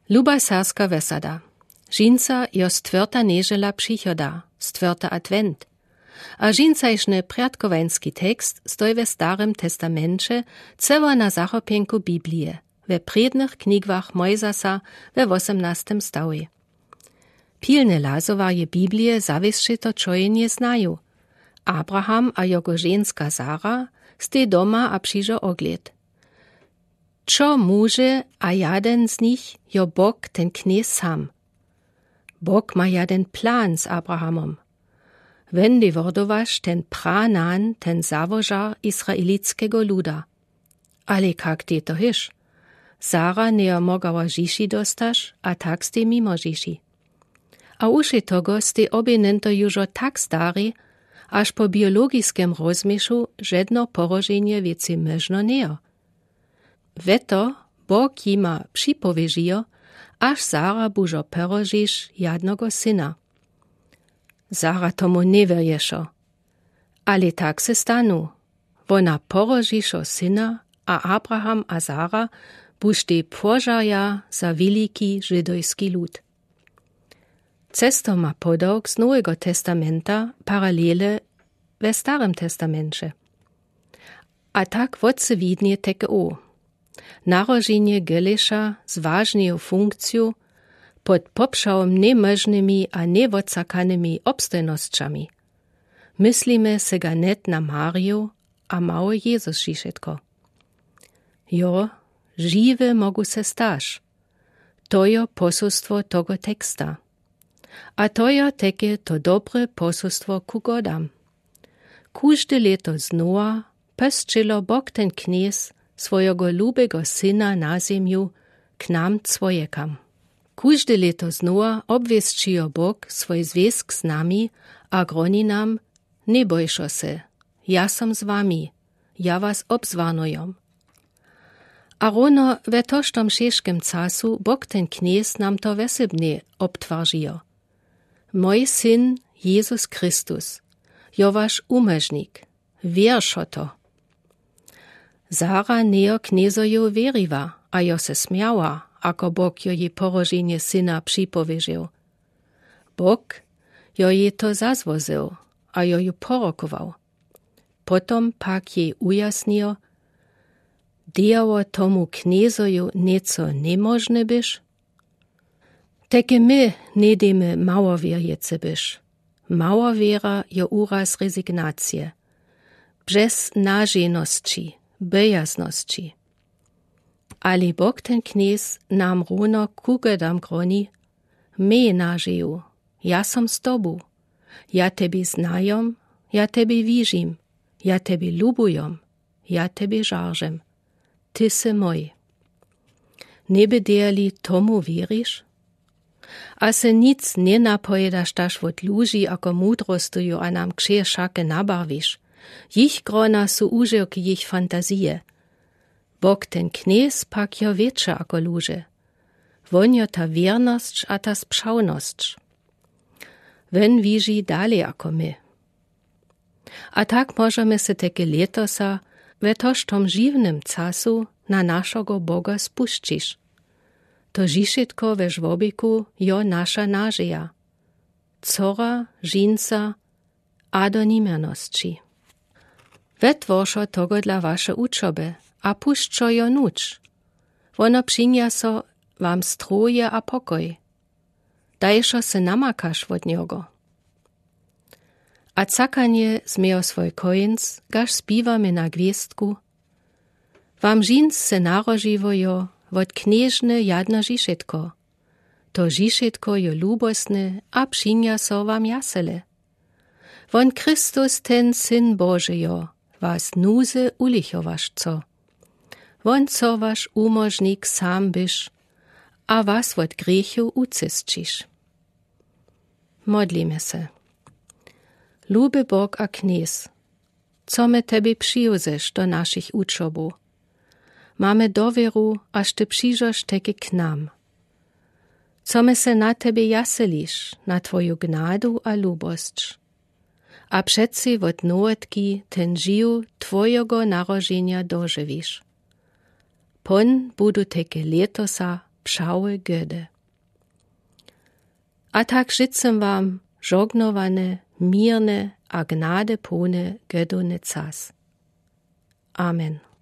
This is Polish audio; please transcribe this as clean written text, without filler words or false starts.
Luba serska vesada. Žinca jo stvrta nežela přichoda, stvrta advent. A žincajšny priadkowański tekst stoi we Starym Testamencie ceło na zachopienku Biblie, we prednych knigwach Mojzasa we 18 stawie. Pilne lazowaje Biblie zawiesće to čojenje znaju. Abraham a jego ženska Sara stej doma a přižo ogled. Čo muže a jaden z nich jo Bog ten kniez sam. Bog ma jaden plan z Abrahamom. Wendy wordowaš ten pranan, ten zawożar israelickiego luda. Ale kak ty to hiš? Sara nie mogała Žiši dostaš, a tak ste mimo Žiši. A uši togo ste obie nento južo tak stari, aż po biologiskim rozmyszu żadno porożenie wieci możno nie. Veto Bog jima připověžijo, až Sara bužo perožiš jadnogo syna. Sara tomu neverješo. Ale tak se stanu. Wona porožišo syna, a Abraham a Sara bušte požarja za veliki židojski lud. Cesto ma podok z Nowego Testamenta paralele we Starym Testamencie. A tak wotce widnie teke o. Narodzenie Geleša z ważną funkcją pod popszałom niemożnymi a niewodsakanymi obstojnościami. Myslimy se ga net na Mariu a mały Jezus Žišetko. Jo, žiwe mogu se staš. To jo posolstwo tego teksta. A to jo teke to dobre posolstwo ku godam. Kužde leto znowa pestčilo Bog ten kniez swojego lubego syna na ziemiu k nam cwojekam. Kužde leto znowa obwieszczyjo Bog swój związk z nami, a groni nam, nie bojszo se, ja som z wami, ja was obzwarnujom. A rono we tożtom šeškem casu Bog ten kniez nam to wesebnie obtwaržijo. Moj syn Jezus Chrystus, jo wasz umeżnik, wierszo to. Sara neo kniezoju weriwa, a jo se smiała, ako Bog jo je porożenie syna připověžil. Bog jo je to zazwozył, a jo ju porokował. Potom pak jej ujasnio, dejało tomu kniezoju nieco niemożne byš? Teke my nie demy mało wierjece byš. Mało wiera jo uraz rezygnacije. Břez naženosti, bejaznosti. Ale Bog ten kniez nam runo kugedam groni, me nažeju, ja som z tobu, ja tebi znajom, ja tebi wižim, ja tebi lubujom, ja tebi žaržem, ty se moj. Nebe dejali tomu weriš? A se nic nie napojedaš taš vod luži, ako mudrostuju, a nam kšer šake nabarviš. Jich grona su uževki jich fantazije. Bog ten kniez pak jo větše ako luže. Won jo ta wiernosć a ta spšavnosć. Wen wiži dalej ako my. A tak możemy se teke letosa we tożtom žiwnym casu na našogo Boga spuščiš. To Žišetko we żwobiku jo nasza nažeja. Cora, žinca a do nimernosći. Wetworszo togo dla wasze uczoby, a pušćo jo nuč. Wono přinja so wam stroje a pokoj. Dajšo se namakaš wod njogo. A cakanje zmiejo svoj kojens, gaž spívame na gwiestku. Wam žinc se naroživojo wod kniežne jadno Žišetko. To Žišetko jo lubosne a přinja so wam jasele. Won Christus ten syn Božejo, was nuze ulichowaš co. Won co wasz umożnik sam byš, a was wod griechu ucysčiš. Modlíme se. Lube Bog a kniez, co me tebi přijuzeš do našich učobu. Mamy doveru, aż ty přižoš teke k nam. Co me se na tebe jaseliš, na twoju gnadu a lubosć. A přeci wod nowetki ten živ twojego narożenia dożywisz. Pon budu teke letosa pšaue Göde. A tak žicem vám žognovane, mirne a gnade pone Gödone cas. Amen.